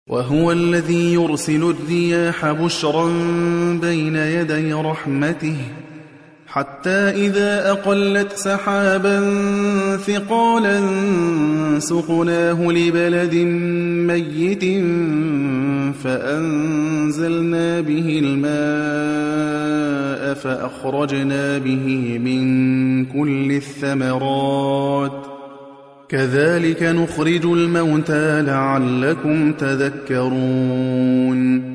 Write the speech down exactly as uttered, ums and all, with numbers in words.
وهو الذي يرسل الرياح بشرا بين يدي رحمته حتى إذا أقلت سحابا ثقالا سقناه لبلد ميت فأنزلنا به الماء فأخرجنا به من كل الثمرات كذلك نخرج الموتى لعلكم تذكرون